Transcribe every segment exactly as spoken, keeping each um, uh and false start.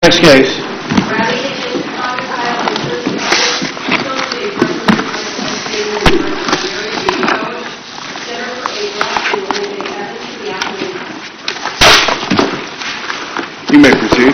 Next case. You may proceed.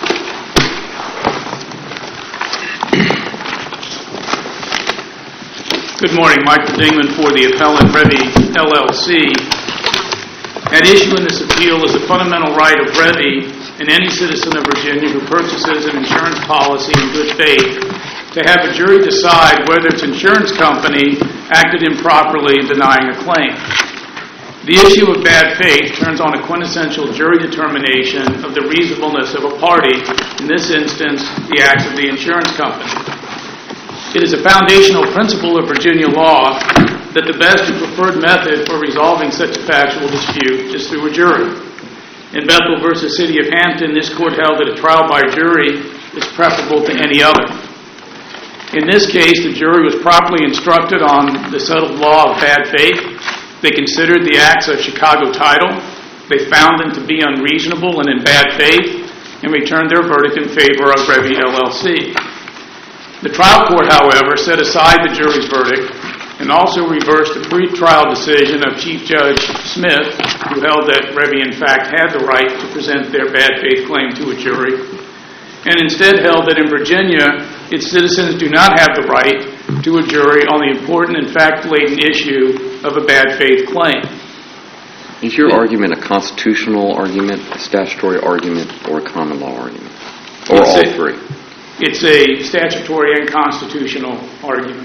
Good morning. Michael Dingman for the appellant Revy L L C. At issue in this appeal is the fundamental right of Revy and any citizen of Virginia who purchases an insurance policy in good faith to have a jury decide whether its insurance company acted improperly in denying a claim. The issue of bad faith turns on a quintessential jury determination of the reasonableness of a party, in this instance, the acts of the insurance company. It is a foundational principle of Virginia law that the best and preferred method for resolving such a factual dispute is through a jury. In Bethel versus City of Hampton, this court held that a trial by jury is preferable to any other. In this case, the jury was properly instructed on the settled law of bad faith. They considered the acts of Chicago Title. They found them to be unreasonable and in bad faith, and returned their verdict in favor of Revy L L C. The trial court, however, set aside the jury's verdict and also reversed the pre-trial decision of Chief Judge Smith, who held that Revy, in fact, had the right to present their bad faith claim to a jury, and instead held that in Virginia, its citizens do not have the right to a jury on the important and fact-laden issue of a bad faith claim. Is your argument a constitutional argument, a statutory argument, or a common law argument? Or it's all a, three? It's a statutory and constitutional argument.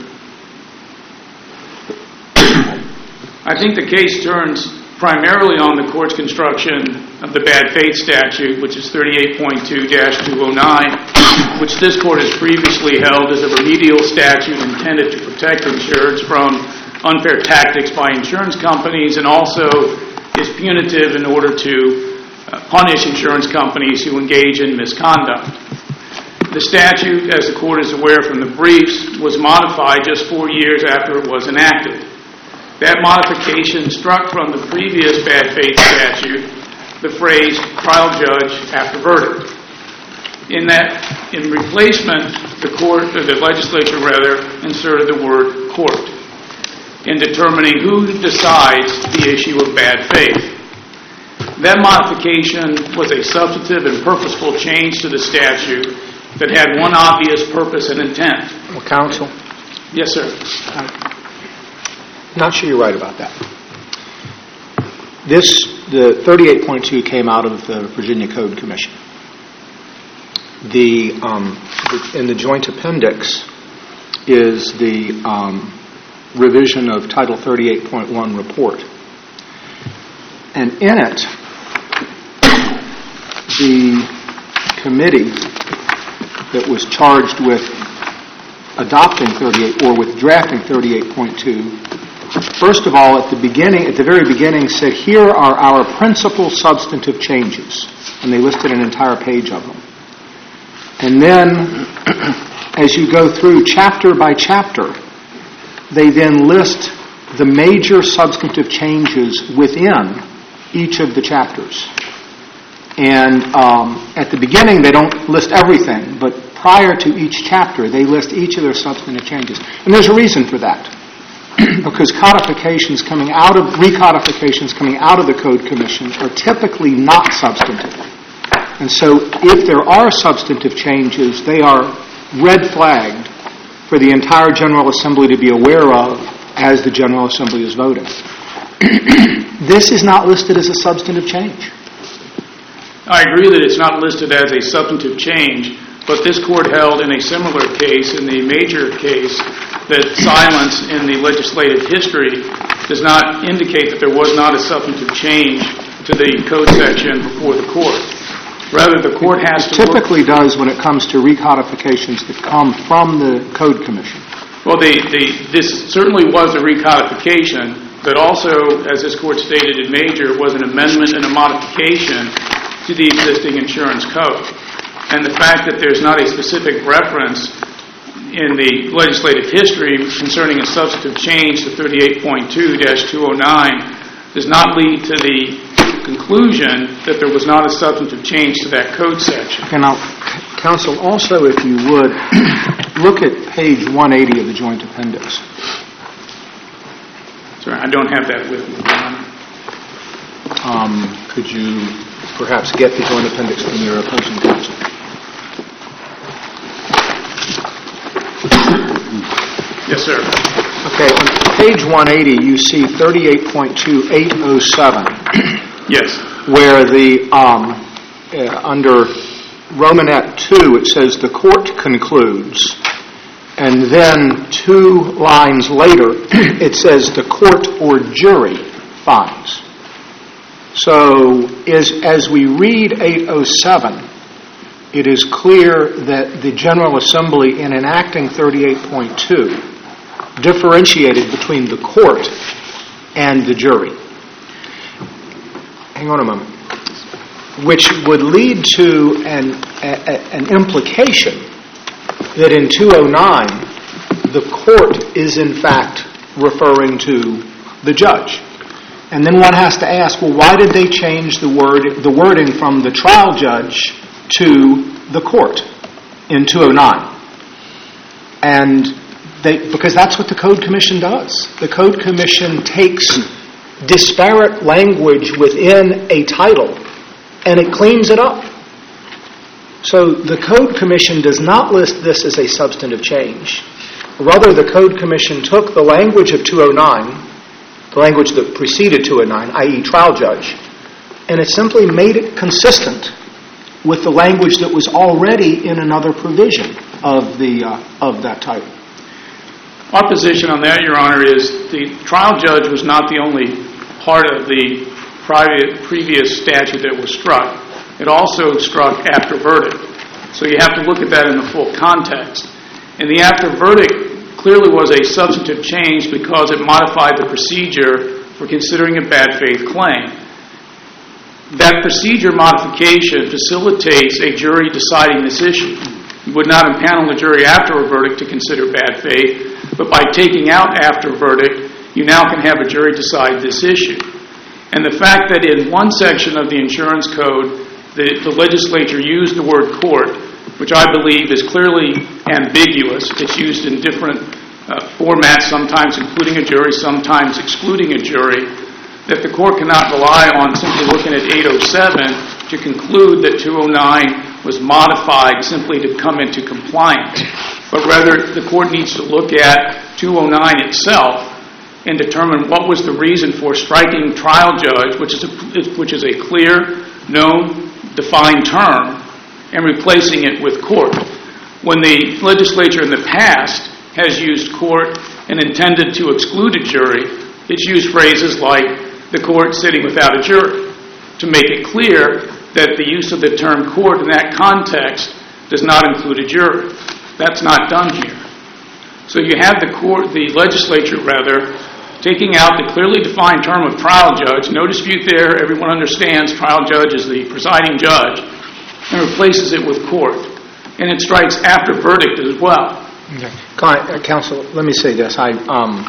I think the case turns primarily on the court's construction of the bad faith statute, which is thirty-eight point two dash two oh nine, which this court has previously held as a remedial statute intended to protect insureds from unfair tactics by insurance companies, and also is punitive in order to uh, punish insurance companies who engage in misconduct. The statute, as the court is aware from the briefs, was modified just four years after it was enacted. That modification struck from the previous bad faith statute the phrase trial judge after verdict. In that, in replacement, the court, or the legislature rather, inserted the word court in determining who decides the issue of bad faith. That modification was a substantive and purposeful change to the statute that had one obvious purpose and intent. Well, counsel? Yes, sir. I'm not sure you're right about that. This, the thirty-eight point two came out of the Virginia Code Commission. The, um, in the joint appendix is the um, revision of Title thirty-eight point one report. And in it, the committee that was charged with adopting thirty-eight or with drafting thirty-eight point two, first of all, at the beginning, at the very beginning, said, here are our principal substantive changes. And they listed an entire page of them. And then, as you go through chapter by chapter, they then list the major substantive changes within each of the chapters. And um, at the beginning, they don't list everything, but prior to each chapter, they list each of their substantive changes. And there's a reason for that. Because codifications coming out of, recodifications coming out of the Code Commission are typically not substantive. And so if there are substantive changes, they are red flagged for the entire General Assembly to be aware of as the General Assembly is voting. This is not listed as a substantive change. I agree that it's not listed as a substantive change, but this court held in a similar case, in the major case, that silence in the legislative history does not indicate that there was not a substantive change to the code section before the court. Rather, the court has to... It typically does when it comes to recodifications that come from the Code Commission. Well, the, the, this certainly was a recodification, but also, as this court stated in major, was an amendment and a modification to the existing insurance code. And the fact that there's not a specific reference in the legislative history concerning a substantive change to thirty-eight point two dash two oh nine does not lead to the conclusion that there was not a substantive change to that code section. And now, counsel, also, if you would, look at page one eighty of the joint appendix. Sorry, I don't have that with me, Your Honor. Um, could you perhaps get the joint appendix from your opposing counsel? Yes, sir. Okay, on page one eighty, you see thirty-eight point two eight oh seven. Yes. Where the, um, uh, under Romanet two, it says the court concludes, and then two lines later, it says the court or jury finds. So, is, as we read eight oh seven, it is clear that the General Assembly, in enacting thirty-eight point two, differentiated between the court and the jury. Hang on a moment. Which would lead to an, a, an implication that in two oh nine, the court is in fact referring to the judge. And then one has to ask, well, why did they change the word, the wording from the trial judge to the court in two oh nine? And they, because that's what the Code Commission does. The Code Commission takes disparate language within a title and it cleans it up. So the Code Commission does not list this as a substantive change. Rather, the Code Commission took the language of two oh nine, the language that preceded two oh nine, that is trial judge, and it simply made it consistent with the language that was already in another provision of the uh, of that title. Our position on that, Your Honor, is the trial judge was not the only part of the private, previous statute that was struck. It also struck after verdict. So you have to look at that in the full context. And the after verdict clearly was a substantive change because it modified the procedure for considering a bad faith claim. That procedure modification facilitates a jury deciding this issue. You would not impanel the jury after a verdict to consider bad faith, but by taking out after verdict, you now can have a jury decide this issue. And the fact that in one section of the insurance code, the, the legislature used the word court, which I believe is clearly ambiguous. It's used in different uh, formats, sometimes including a jury, sometimes excluding a jury, that the court cannot rely on simply looking at eight oh seven to conclude that two oh nine was modified simply to come into compliance. But rather, the court needs to look at two oh nine itself and determine what was the reason for striking trial judge, which is a, which is a clear, known, defined term, and replacing it with court. When the legislature in the past has used court and intended to exclude a jury, it's used phrases like the court sitting without a jury to make it clear that the use of the term court in that context does not include a jury. That's not done here. So you have the court, the legislature rather, taking out the clearly defined term of trial judge. No dispute there. Everyone understands trial judge is the presiding judge, and replaces it with court. And it strikes after verdict as well. Okay. Counsel, let me say this. I, um,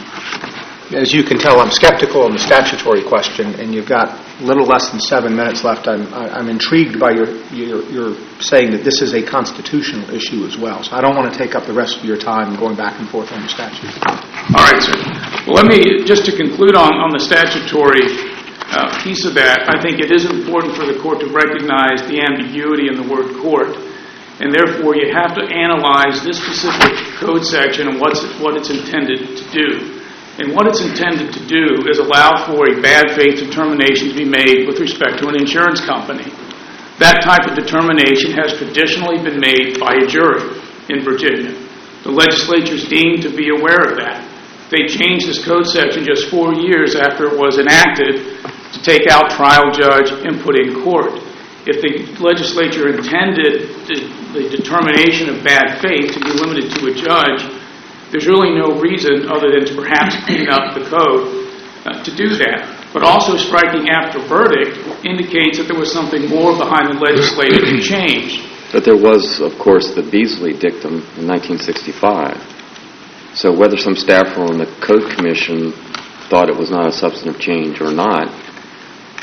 as you can tell, I'm skeptical on the statutory question, and you've got a little less than seven minutes left. I'm, I'm intrigued by your, your, your saying that this is a constitutional issue as well. So I don't want to take up the rest of your time going back and forth on the statute. All right, sir. Well, let me, just to conclude on, on the statutory uh, piece of that, I think it is important for the court to recognize the ambiguity in the word court, and therefore you have to analyze this specific code section and what's, what it's intended to do. And what it's intended to do is allow for a bad faith determination to be made with respect to an insurance company. That type of determination has traditionally been made by a jury in Virginia. The legislature is deemed to be aware of that. They changed this code section just four years after it was enacted to take out trial judge and put in court. If the legislature intended the, the determination of bad faith to be limited to a judge, there's really no reason other than to perhaps clean up the code uh, to do that. But also striking after verdict indicates that there was something more behind the legislative change. But there was, of course, the Beasley dictum in nineteen sixty-five. So whether some staffer on the Code Commission thought it was not a substantive change or not,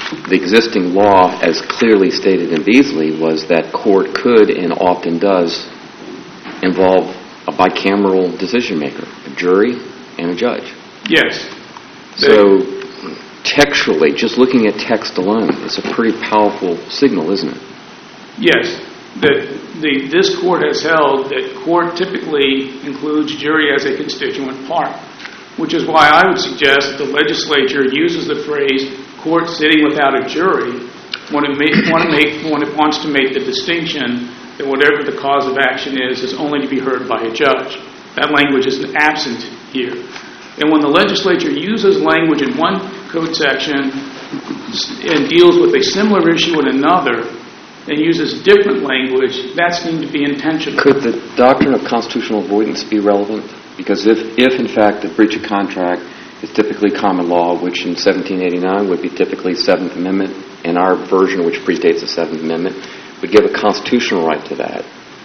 the existing law, as clearly stated in Beasley, was that court could and often does involve a bicameral decision maker, a jury and a judge. Yes. So textually, just looking at text alone, it's a pretty powerful signal, isn't it? Yes. That the, this court has held that court typically includes jury as a constituent part, which is why I would suggest that the legislature uses the phrase court sitting without a jury when it, may, want to make, when it wants to make the distinction that whatever the cause of action is, is only to be heard by a judge. That language is absent here. And when the legislature uses language in one code section and deals with a similar issue in another and uses different language, that seemed to be intentional. Could the doctrine of constitutional avoidance be relevant? Because if, if in fact, the breach of contract is typically common law, which in seventeen eighty-nine would be typically Seventh Amendment, and our version, which predates the Seventh Amendment, would give a constitutional right to that.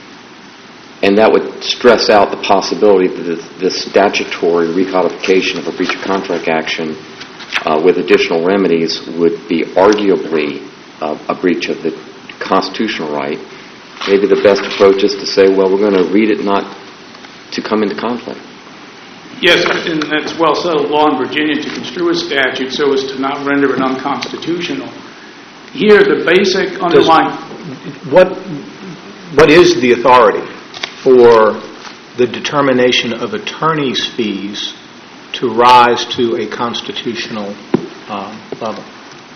And that would stress out the possibility that the, the statutory recodification of a breach of contract action uh, with additional remedies would be arguably uh, a breach of the constitutional right. Maybe the best approach is to say, well, we're going to read it not to come into conflict. Yes, and that's well settled law in Virginia to construe a statute so as to not render it unconstitutional. Here, the basic underlying... Does, what, what is the authority for the determination of attorney's fees to rise to a constitutional um, level?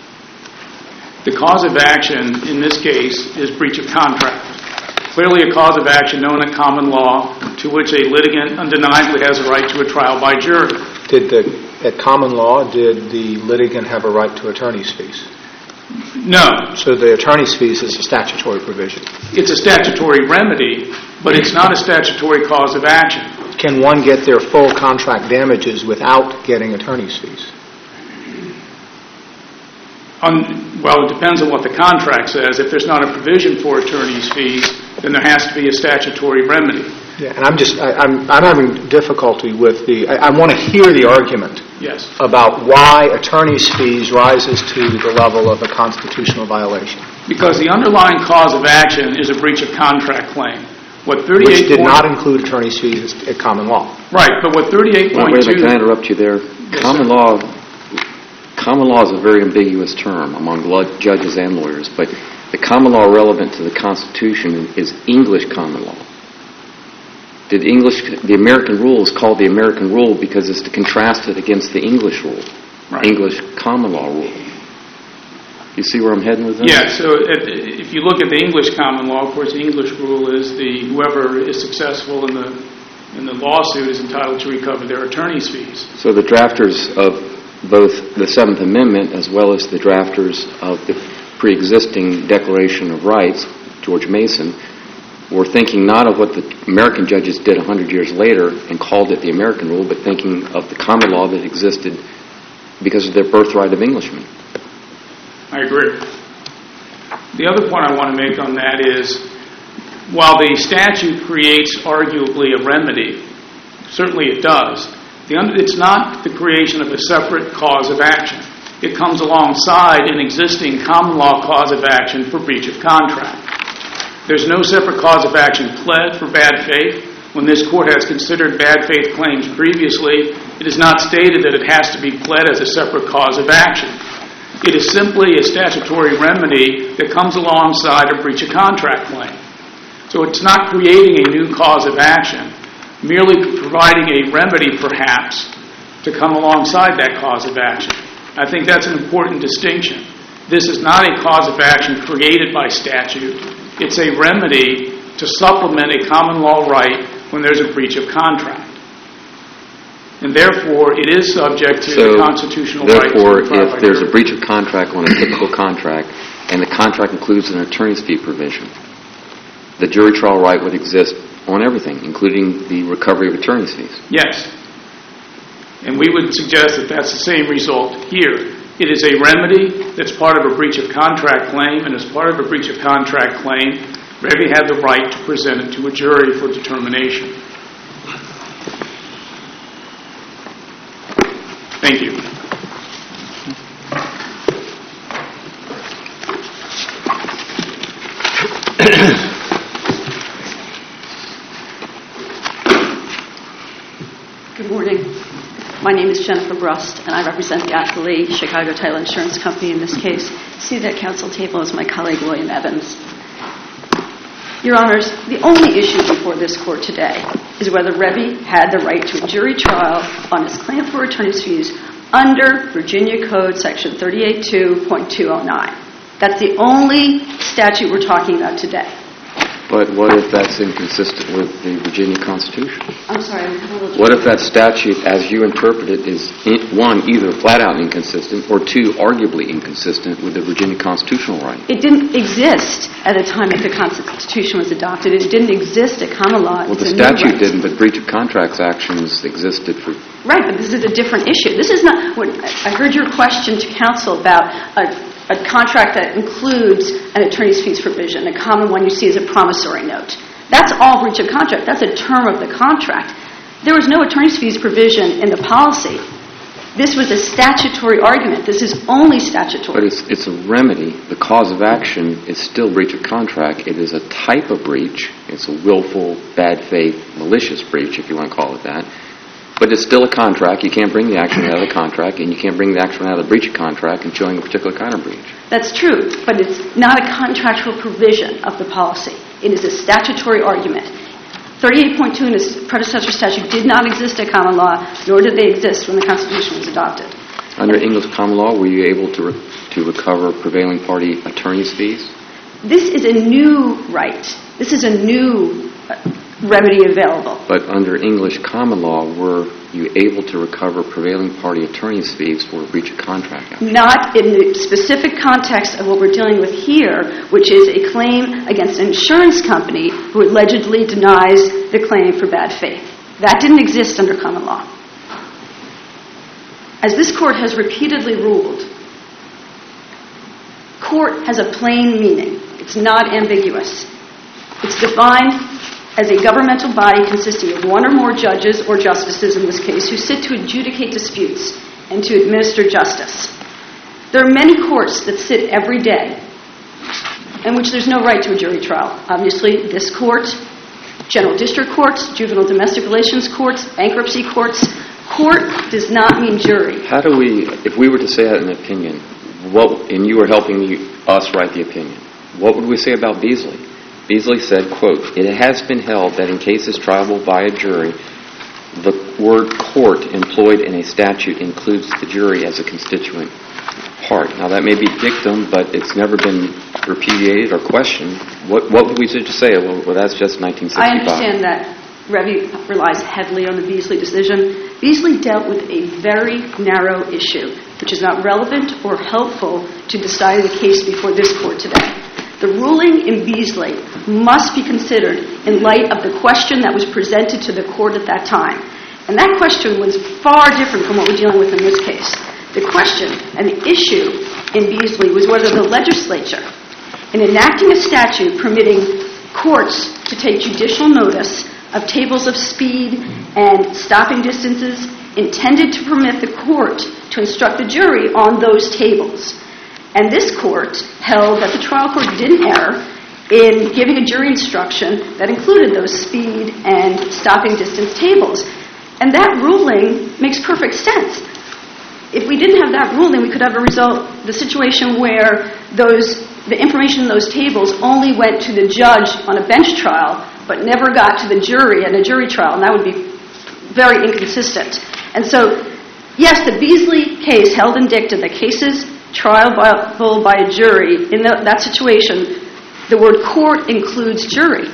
The cause of action in this case is breach of contract. Clearly a cause of action known in common law to which a litigant undeniably has a right to a trial by jury. Did the, at common law, did the litigant have a right to attorney's fees? No. So the attorney's fees is a statutory provision. It's a statutory remedy, but it's not a statutory cause of action. Can one get their full contract damages without getting attorney's fees? On, well, it depends on what the contract says. If there's not a provision for attorney's fees, then there has to be a statutory remedy. Yeah, and I'm just, I, I'm, I'm having difficulty with the, I, I want to hear the argument yes. about why attorney's fees rises to the level of a constitutional violation. Because the underlying cause of action is a breach of contract claim. What Which thirty-eight did not include attorney's fees at common law. Right, but what thirty-eight point two... Wait a minute, can I interrupt you there? Yes, common sir. law, common law is a very ambiguous term among judges and lawyers, but the common law relevant to the Constitution is English common law. Did English, the American rule is called the American rule because it's to contrast it against the English rule, Right. English common law rule. You see where I'm heading with this? Yeah, so if you look at the English common law, of course, the English rule is the whoever is successful in the in the lawsuit is entitled to recover their attorney's fees. So the drafters of both the Seventh Amendment as well as the drafters of the pre-existing Declaration of Rights, George Mason, were thinking not of what the American judges did one hundred years later and called it the American rule, but thinking of the common law that existed because of their birthright of Englishmen. I agree. The other point I want to make on that is, while the statute creates arguably a remedy, certainly it does, the, it's not the creation of a separate cause of action. It comes alongside an existing common law cause of action for breach of contract. There's no separate cause of action pled for bad faith. When this court has considered bad faith claims previously, it is not stated that it has to be pled as a separate cause of action. It is simply a statutory remedy that comes alongside a breach of contract claim. So it's not creating a new cause of action, merely providing a remedy, perhaps, to come alongside that cause of action. I think that's an important distinction. This is not a cause of action created by statute. It's a remedy to supplement a common law right when there's a breach of contract. And therefore, it is subject to so, the constitutional right. Therefore, if there's a breach of contract on a typical contract, and the contract includes an attorney's fee provision, the jury trial right would exist on everything, including the recovery of attorney's fees. Yes. And we would suggest that that's the same result here. It is a remedy that's part of a breach of contract claim, and as part of a breach of contract claim, Revy had the right to present it to a jury for determination. Thank you. Good morning. My name is Jennifer Brust, and I represent the Athlete Chicago Title Insurance Company in this case. Seated at council table is my colleague, William Evans. Your Honors, the only issue before this court today is whether Revy had the right to a jury trial on his claim for attorney's fees under Virginia Code Section thirty-eight two point two oh nine. That's the only statute we're talking about today. But what if that's inconsistent with the Virginia Constitution? I'm sorry, I'm a little... What if that statute, as you interpret it, is, one, either flat-out inconsistent, or two, arguably inconsistent with the Virginia constitutional right? It didn't exist at the time that the Constitution was adopted. It didn't exist at common law. Well, it's the statute didn't, but breach of contracts actions existed for... Right, but this is a different issue. This is not... What, I heard your question to counsel about a, a contract that includes an attorney's fees provision. A common one you see is a promissory note. That's all breach of contract. That's a term of the contract. There was no attorney's fees provision in the policy. This was a statutory argument. This is only statutory. But it's, it's a remedy. The cause of action is still breach of contract. It is a type of breach. It's a willful, bad faith, malicious breach, if you want to call it that. But it's still a contract. You can't bring the action out of the contract, and you can't bring the action out of the breach of contract and showing a particular kind of breach. That's true, but it's not a contractual provision of the policy. It is a statutory argument. thirty-eight point two in its predecessor statute did not exist at common law, nor did they exist when the Constitution was adopted. Under English common law, were you able to re- to recover prevailing party attorney's fees? This is a new right. This is a new uh, remedy available. But under English common law, were you able to recover prevailing party attorney's fees for a breach of contract action? Not in the specific context of what we're dealing with here, which is a claim against an insurance company who allegedly denies the claim for bad faith. That didn't exist under common law. As this court has repeatedly ruled, court has a plain meaning. It's not ambiguous. It's defined as a governmental body consisting of one or more judges or justices in this case who sit to adjudicate disputes and to administer justice. There are many courts that sit every day in which there's no right to a jury trial. Obviously, this court, general district courts, juvenile domestic relations courts, bankruptcy courts. Court does not mean jury. How do we, if we were to say that in an opinion, what, and you were helping you, us write the opinion, what would we say about Beasley? Beasley said, quote, "It has been held that in cases triable by a jury, the word court employed in a statute includes the jury as a constituent part." Now, that may be dictum, but it's never been repudiated or questioned. What, what would we just say? Well, well, that's just nineteen sixty-five. I understand that Revy relies heavily on the Beasley decision. Beasley dealt with a very narrow issue, which is not relevant or helpful to deciding the case before this court today. The ruling in Beasley must be considered in light of the question that was presented to the court at that time. And that question was far different from what we're dealing with in this case. The question and the issue in Beasley was whether the legislature, in enacting a statute permitting courts to take judicial notice of tables of speed and stopping distances, intended to permit the court to instruct the jury on those tables. And this court held that the trial court didn't err in giving a jury instruction that included those speed and stopping distance tables. And that ruling makes perfect sense. If we didn't have that ruling, we could have a result, the situation where those, the information in those tables only went to the judge on a bench trial, but never got to the jury at a jury trial, and that would be very inconsistent. And so, yes, the Beasley case held in dicta that cases triable by a jury, in the, that situation, the word court includes jury.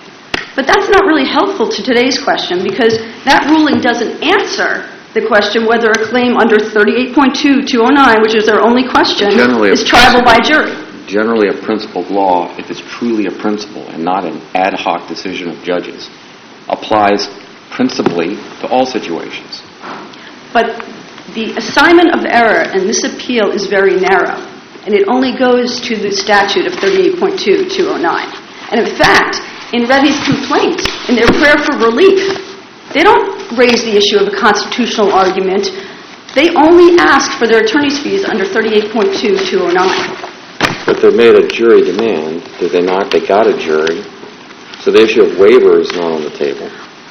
But that's not really helpful to today's question, because that ruling doesn't answer the question whether a claim under thirty-eight point two two oh nine, which is our only question, Generally is triable by jury. Generally a principled law, if it's truly a principle and not an ad hoc decision of judges, applies principally to all situations. But the assignment of error in this appeal is very narrow, and it only goes to the statute of thirty-eight point two two oh nine. And in fact, in Revy's complaint, in their prayer for relief, they don't raise the issue of a constitutional argument. They only ask for their attorney's fees under thirty-eight point two two oh nine. But they made a jury demand, did they not? They got a jury. So the issue of waiver is not on the table.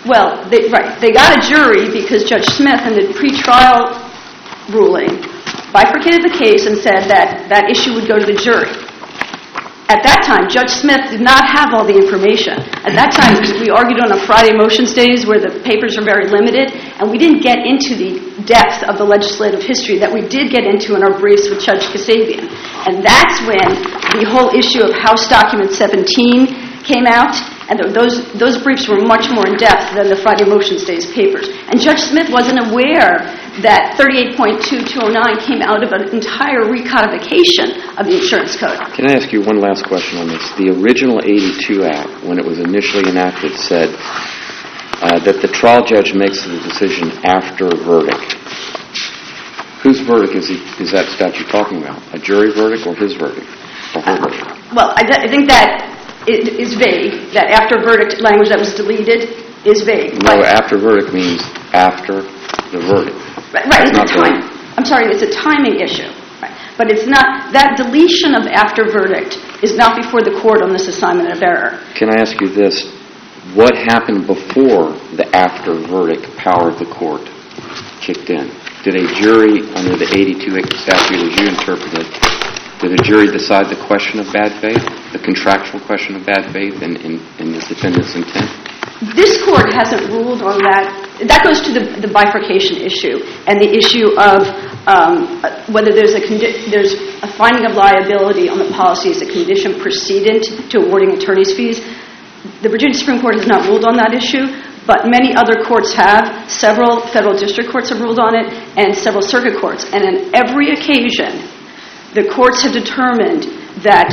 Well, they, right, they got a jury because Judge Smith in the pretrial ruling bifurcated the case and said that that issue would go to the jury. At that time, Judge Smith did not have all the information. At that time, we argued on a Friday motions days where the papers are very limited, and we didn't get into the depth of the legislative history that we did get into in our briefs with Judge Kasabian. And that's when the whole issue of House Document seventeen came out, and those those briefs were much more in depth than the Friday motions days papers. And Judge Smith wasn't aware that thirty-eight point two two oh nine came out of an entire recodification of the insurance code. Can I ask you one last question on this? The original eighty-two Act, when it was initially enacted, said uh, that the trial judge makes the decision after a verdict. Whose verdict is, he, is that statute talking about? A jury verdict or his verdict? Or her verdict? Well, I, I think that it is vague. That after verdict language that was deleted is vague. No, after verdict means after the verdict. Right, right it's, it's a time. I'm sorry, it's a timing issue. Right. But it's not, that deletion of after verdict is not before the court on this assignment of error. Can I ask you this? What happened before the after verdict power of the court kicked in? Did a jury, under the eighty-two statute as you interpret it, did a jury decide the question of bad faith, the contractual question of bad faith and, and, and the defendant's intent? This court hasn't ruled on that. That goes to the, the bifurcation issue and the issue of um, whether there's a condi- there's a finding of liability on the policy as a condition precedent to awarding attorney's fees. The Virginia Supreme Court has not ruled on that issue, but many other courts have. Several federal district courts have ruled on it, and several circuit courts. And on every occasion, the courts have determined that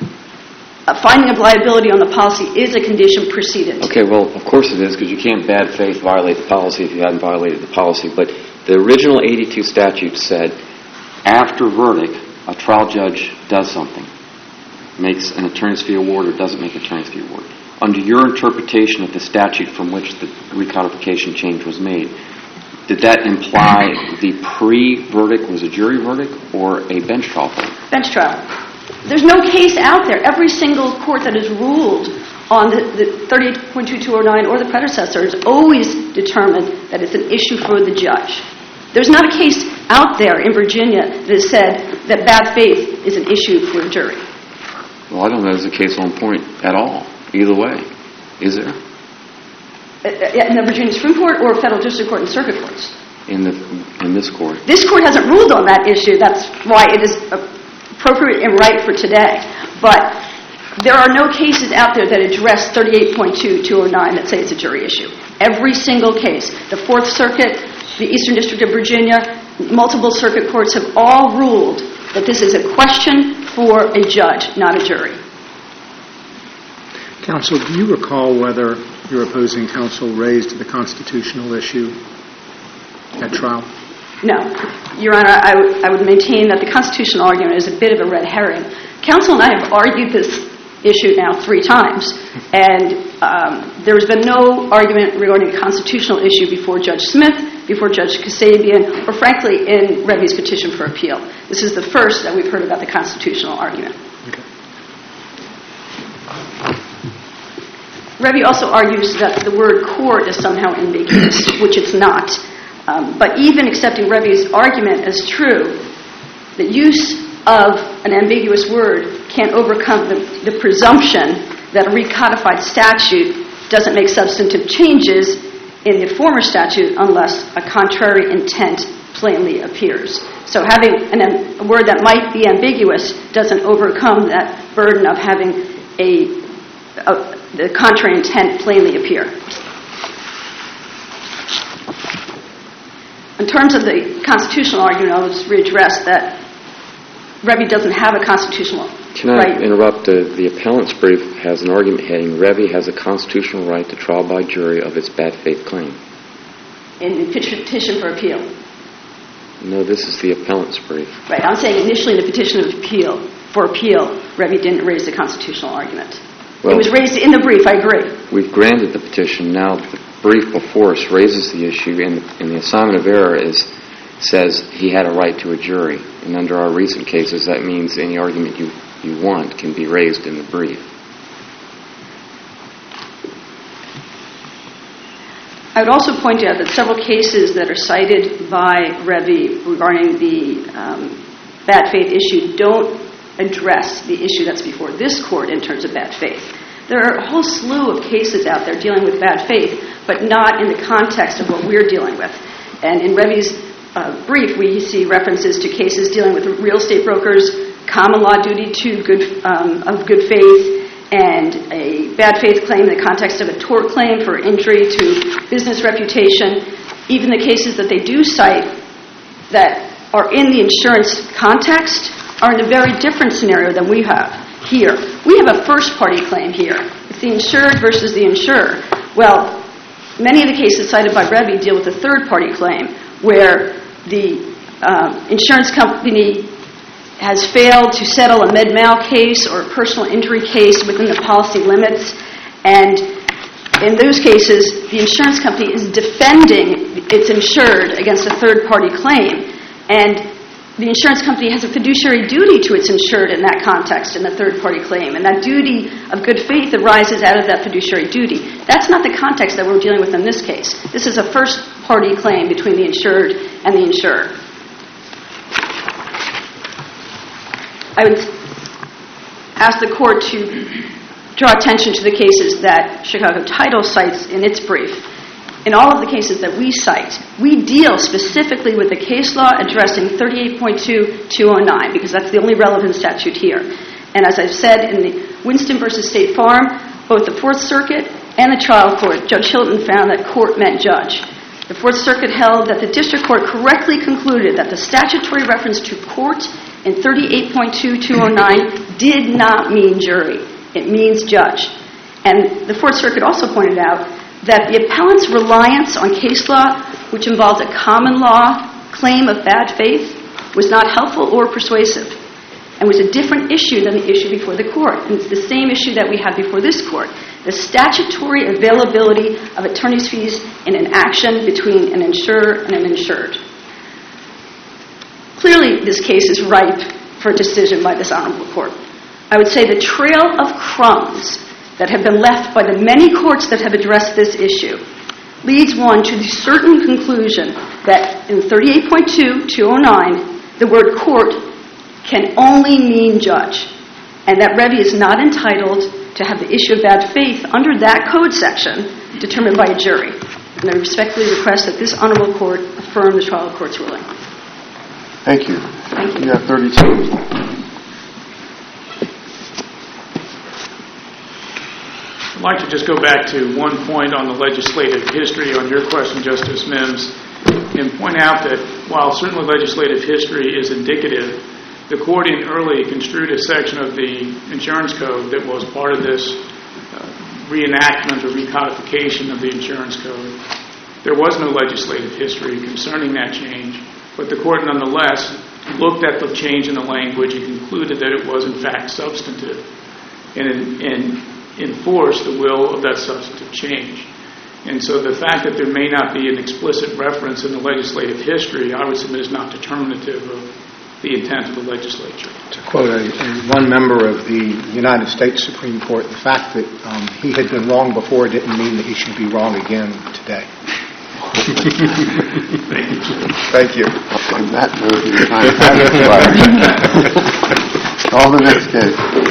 a finding of liability on the policy is a condition precedent. Okay, well, of course it is, because you can't bad faith violate the policy if you hadn't violated the policy. But the original eighty-two statute said, after verdict, a trial judge does something, makes an attorney's fee award or doesn't make an attorney's fee award. Under your interpretation of the statute from which the recodification change was made, did that imply the pre-verdict was a jury verdict or a bench trial verdict? Bench trial. There's no case out there. Every single court that has ruled on the, the thirty-eight point two two oh nine or the predecessor has always determined that it's an issue for the judge. There's not a case out there in Virginia that has said that bad faith is an issue for a jury. Well, I don't know there's a case on point at all, either way. Is there? In the Virginia Supreme Court or federal district court and circuit courts? In the in this court. This court hasn't ruled on that issue. That's why it is appropriate and right for today. But there are no cases out there that address thirty-eight point two two oh nine that say it's a jury issue. Every single case, the Fourth Circuit, the Eastern District of Virginia, multiple circuit courts have all ruled that this is a question for a judge, not a jury. Counsel, do you recall whether your opposing counsel raised the constitutional issue at trial? No. Your Honor, I, w- I would maintain that the constitutional argument is a bit of a red herring. Counsel and I have argued this issue now three times, and um, there has been no argument regarding the constitutional issue before Judge Smith, before Judge Kasabian, or frankly in Revy's petition for appeal. This is the first that we've heard about the constitutional argument. Okay. Revy also argues that the word court is somehow ambiguous, which it's not. Um, but even accepting Revy's argument as true, the use of an ambiguous word can't overcome the, the presumption that a recodified statute doesn't make substantive changes in the former statute unless a contrary intent plainly appears. So having an, a word that might be ambiguous doesn't overcome that burden of having a, a the contrary intent plainly appear. In terms of the constitutional argument, I'll just readdress that Revy doesn't have a constitutional Can I right. interrupt? Uh, the appellant's brief has an argument heading, Revy has a constitutional right to trial by jury of its bad faith claim. In the petition for appeal. No, this is the appellant's brief. Right. I'm saying initially in the petition of appeal, for appeal, Revy didn't raise the constitutional argument. Well, it was raised in the brief, I agree. We've granted the petition. Now the brief before us raises the issue, and, and the assignment of error is says he had a right to a jury. And under our recent cases, that means any argument you, you want can be raised in the brief. I would also point out that several cases that are cited by Revy regarding the um, bad faith issue don't address the issue that's before this court in terms of bad faith. There are a whole slew of cases out there dealing with bad faith, but not in the context of what we're dealing with. And in Revy's uh, brief, we see references to cases dealing with real estate brokers, common law duty to good um, of good faith, and a bad faith claim in the context of a tort claim for injury to business reputation. Even the cases that they do cite that are in the insurance context are in a very different scenario than we have here. We have a first-party claim here. It's the insured versus the insurer. Well, many of the cases cited by Revy deal with a third-party claim where the um, insurance company has failed to settle a med-mal case or a personal injury case within the policy limits, and in those cases, the insurance company is defending its insured against a third-party claim, and the insurance company has a fiduciary duty to its insured in that context, in the third-party claim, and that duty of good faith arises out of that fiduciary duty. That's not the context that we're dealing with in this case. This is a first-party claim between the insured and the insurer. I would ask the court to draw attention to the cases that Chicago Title cites in its brief. In all of the cases that we cite, we deal specifically with the case law addressing thirty-eight point two two oh nine, because that's the only relevant statute here. And as I've said, in the Winston versus State Farm, both the Fourth Circuit and the trial court, Judge Hilton found that court meant judge. The Fourth Circuit held that the district court correctly concluded that the statutory reference to court in thirty-eight point two two oh nine did not mean jury. It means judge. And the Fourth Circuit also pointed out that the appellant's reliance on case law, which involves a common law claim of bad faith, was not helpful or persuasive and was a different issue than the issue before the court. And it's the same issue that we have before this court, the statutory availability of attorney's fees in an action between an insurer and an insured. Clearly, this case is ripe for a decision by this honorable court. I would say the trail of crumbs that have been left by the many courts that have addressed this issue leads one to the certain conclusion that in thirty-eight point two two oh nine, the word court can only mean judge, and that Revy is not entitled to have the issue of bad faith under that code section determined by a jury. And I respectfully request that this honorable court affirm the trial court's ruling. Thank you. Thank you. You have thirty seconds. I'd like to just go back to one point on the legislative history on your question, Justice Mims, and point out that while certainly legislative history is indicative, the court in early construed a section of the insurance code that was part of this uh, reenactment or recodification of the insurance code. There was no legislative history concerning that change, but the court nonetheless looked at the change in the language and concluded that it was in fact substantive and, and enforced the will of that substantive change. And so the fact that there may not be an explicit reference in the legislative history, I would submit, is not determinative of the intent of the legislature. To quote a, a one member of the United States Supreme Court, the fact that um, he had been wrong before didn't mean that he should be wrong again today. Thank you, sir. Thank you. On that note, your time has expired. Call the next case.